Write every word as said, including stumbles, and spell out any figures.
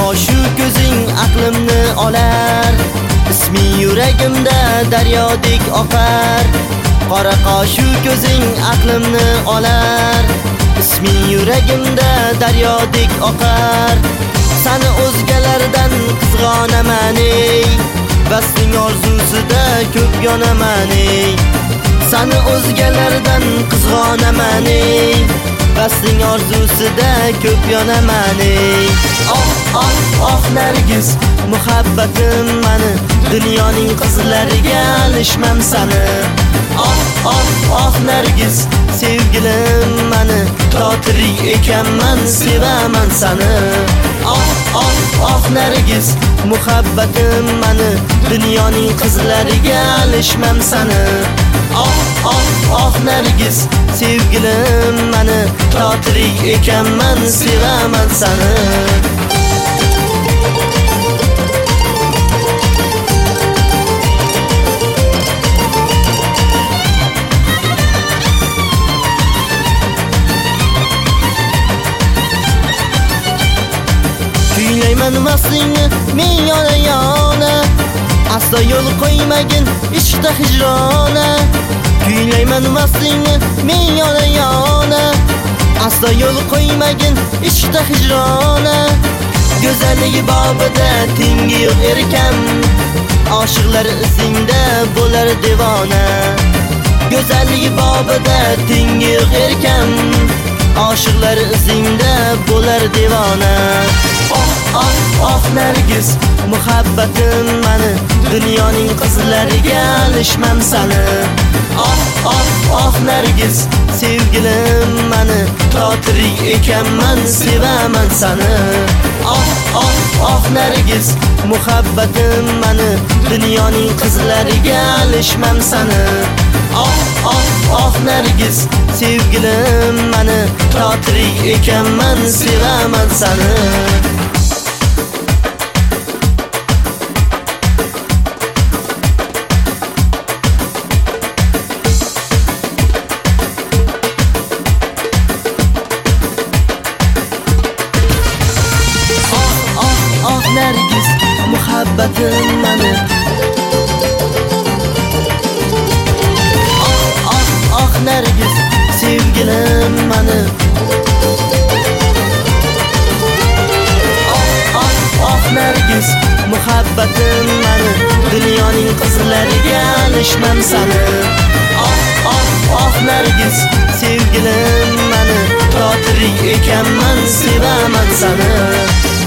qoshu ko'zing aqlimni olar, ismi yuragimda daryodek oqar. Qora qoshu ko'zing aqlimni olar, ismi yuragimda daryodek oqar. Sani o'zgalardan qizg'onaman ey, basning orzusida ko'p yonaman ey. Sani o'zgalardan qizg'onaman ey, basning orzusida ko'p yonaman ey. Oh oh oh Nargiz, muhabbatim mani, dunyoning qizlariga alishmam sani. Oh oh oh Nargiz, sevgilim mani, totirik ekanman, sevaman sani. Oh oh oh Nargiz, muhabbatim mani, dunyoning qizlariga alishmam sani. Oh oh oh Nargiz, sevgilim mani, totirik ekanman, sevaman sani. Kuylayman mastingni men yona yona, aslo yo'l qo'ymagin ishda hijrona. Kuylayman mastingni men yona yona, aslo yo'l qo'ymagin ishda hijrona. Go'zalligi bobida tengi yo'q erkam, oshiqlar izingda bo'lar devona. Go'zalligi bobida tengi yo'q erkam, oshiqlar izingda bo'lar devona. Oh oh oh Nargiz, muhabbatim mani, dunyoning qizlariga alishmam sani. Oh oh oh Nargiz, sevgilim mani, totirik ekanman, sevaman sani. Oh oh oh Nargiz, muhabbatim mani, dunyoning qizlariga alishmam sani. Oh oh oh Nargiz, sevgilim mani, totirik ekanman, sevaman sani. Nargiz, muhabbatim mani. Oh oh oh Nargiz, sevgilim mani. Oh oh oh Nargiz, muhabbatim mani, dunyoning qizlariga alishmam sani. Oh oh oh Nargiz, sevgilim mani, totirik ekanman, sevaman sani.